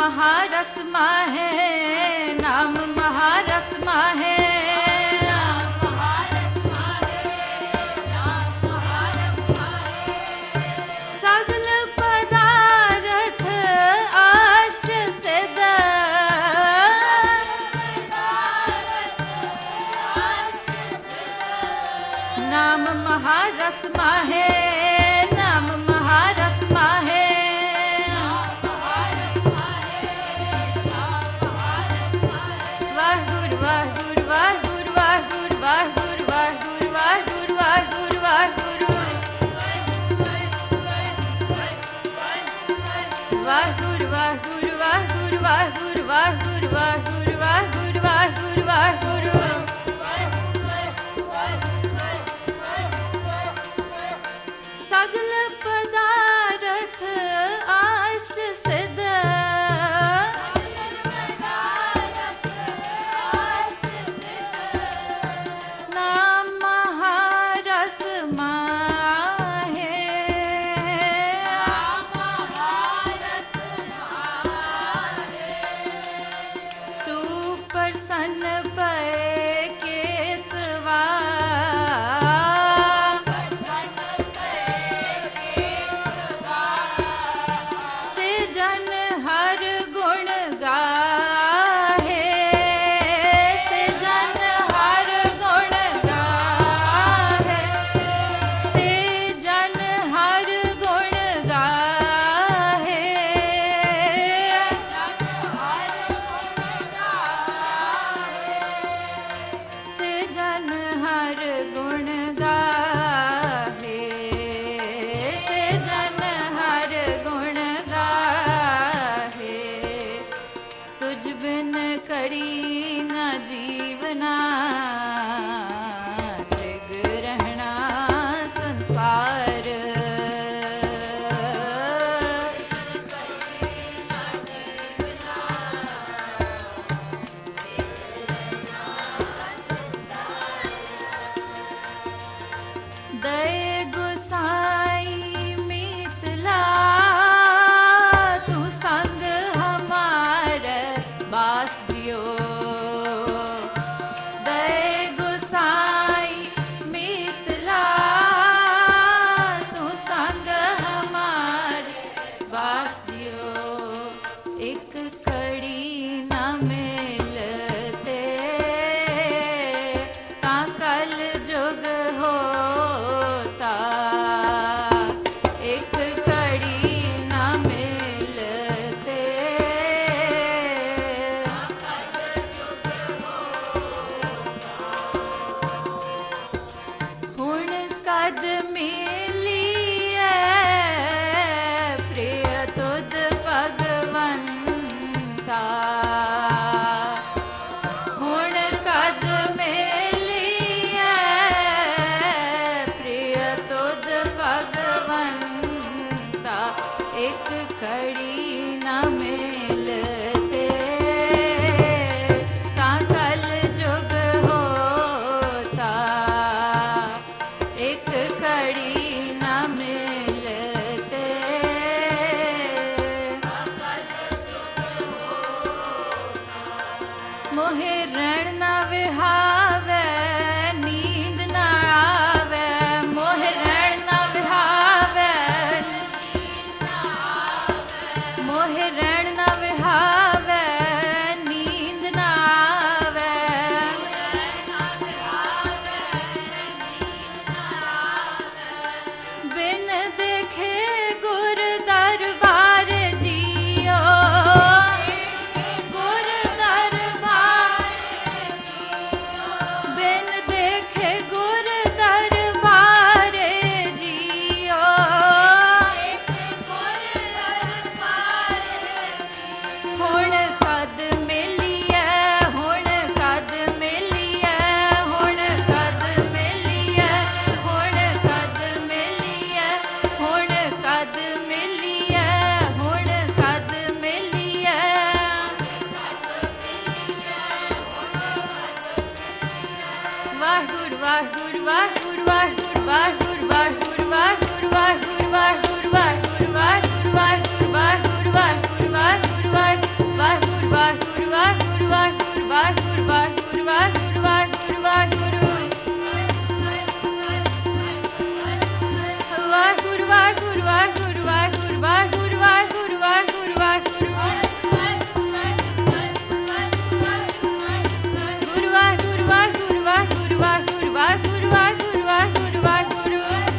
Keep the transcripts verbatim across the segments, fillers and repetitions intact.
महारस माहे, नाम महारस माहे, सगल पदार्थ अष्ट सिद्ध, नाम महारस माहे, नाम महारस माहे, वाहिगुरु वाहिगुरु वाहिगुरु वाहिगुरु वाहिगुरु वाहिगुरु वाहिगुरु वाहिगुरु वाहिगुरु वाहिगुरु वाहिगुरु वाहिगुरु वाहिगुरु वाहिगुरु वाहिगुरु वाहिगुरु वाहिगुरु वाहिगुरु सगल पदार्थ अष्ट सिद्ध, नाम महारस माहे, सुप्रसन्न पए केसवा, से जन हर गुण गाहे, से जन हर गुण गाहे, से जन हर गुण गाहे, से जन हर गुण गाहे, से जन हर गुण गाहे, तुझ बिन करी न जीवना, त्रिग रहना संसार, दय गुसाई मिथिला, तू संग हमार बास दियो, दय गुसाई मिथिला, तू संग हमार बास दियो, एक कड़ी न मिलते, ता कल जुग होता, एक कड़ी न मिलते, हुण कद मिलिए प्रिय तुझ भगवंता, हुण कद मिलिए प्रिय तुझ भगवंता, एक कड़ी न मिलते, ता कल जुग होता, एक कड़ी न मिलते, मोहे रण न विहावे, नींद न आवे, मोहे रण न विहावे, मोहे रण न विहावे, नींद न आवे, बिन देखे गुर दरबार जियो, गुर दरबार, बिन देखे गुर दरबार जियो, हुण कद मिलिए, हुण कद मिलिए, हुण कद मिलिए, हुण कद मिलिए, हुण कद मिलिए, हुण कद मिलिए, वाहिगुरु वाहिगुरु वाहिगुरु वाहिगुरु वाहिगुरु वाहिगुरु वाहिगुरु वाहिगुरु वाहिगुरु वाहिगुरु वाहिगुरु वाहिगुरु वाहिगुरु वाहिगुरु वाहिगुरु वाहिगुरु वाहिगुरु ਵਾਹਿਗੁਰੂ ਵਾਹਿਗੁਰੂ ਵਾਹਿਗੁਰੂ ਵਾਹਿਗੁਰੂ ਵਾਹਿਗੁਰੂ ਵਾਹਿਗੁਰੂ ਵਾਹਿਗੁਰੂ ਵਾਹਿਗੁਰੂ ਵਾਹਿਗੁਰੂ ਵਾਹਿਗੁਰੂ ਵਾਹਿਗੁਰੂ ਗੁਰੂ ਵਾਹਿਗੁਰੂ ਵਾਹਿਗੁਰੂ ਵਾਹਿਗੁਰੂ ਵਾਹਿਗੁਰੂ ਵਾਹਿਗੁਰੂ ਵਾਹਿਗੁਰੂ ਵਾਹਿਗੁਰੂ ਵਾਹਿਗੁਰੂ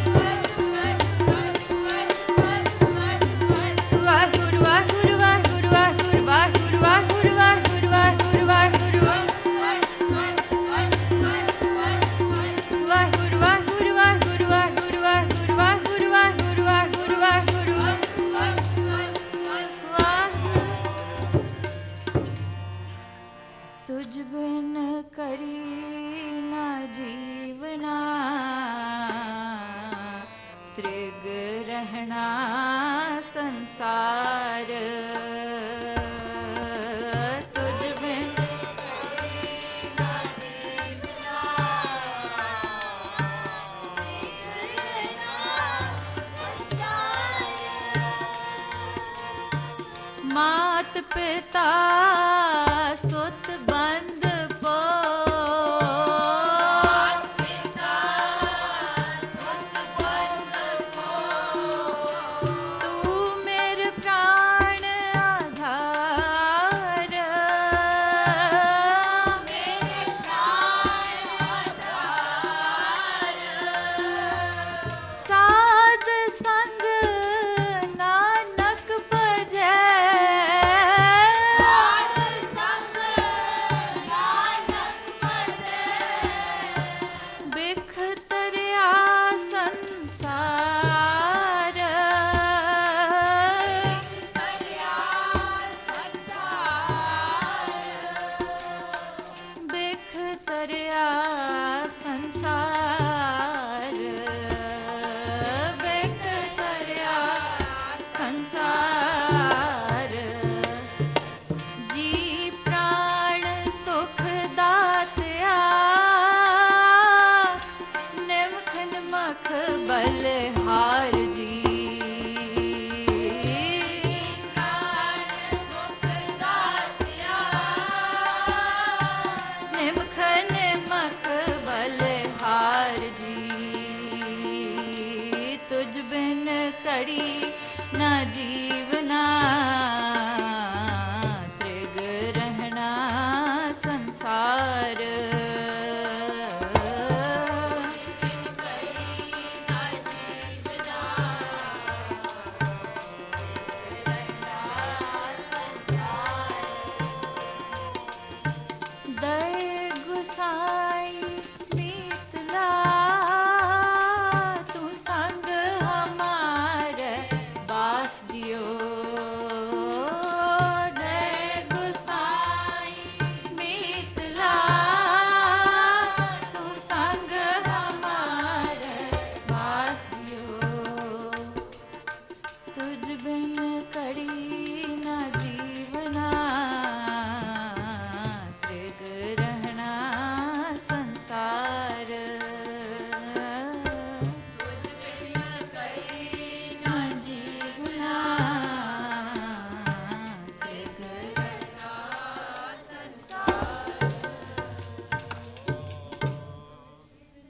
तुझ बिन करी ना जीवना त्रिग रहना संसार तुझ बिन मात पिता सुत बंद पो तू मेरे प्राण आधार मेरे प्राण आधार साध संग नानक भजै कड़ी ना जी